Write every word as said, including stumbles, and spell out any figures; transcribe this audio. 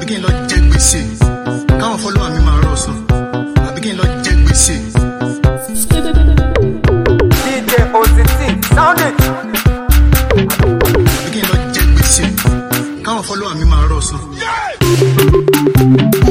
àbí kí n lọ jẹ gbèsè káwọn follower mi máa rọ̀ sàn àbí kí n lọ jẹ gbèsè. D J Osity sound it. àbí kí n lọ jẹ gbèsè káwọn follower mi máa rọ̀ sàn.